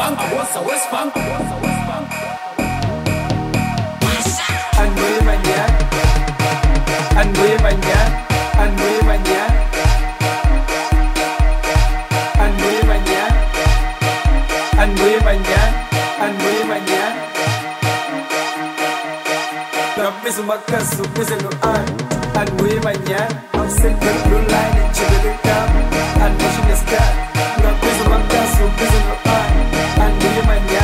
Funk, I was a West Funk. Anh với bạn nhé, anh với bạn nhé, anh với bạn nhé, anh với bạn nhé, anh với bạn nhé, anh với bạn nhé. Napisa makasu pisa no anh với bạn nhé. Ông sẽ cần blue line để chỉ về đôi cam. Anh muốn xin sky. Napisa makasu pisa no anh với bạn nhé.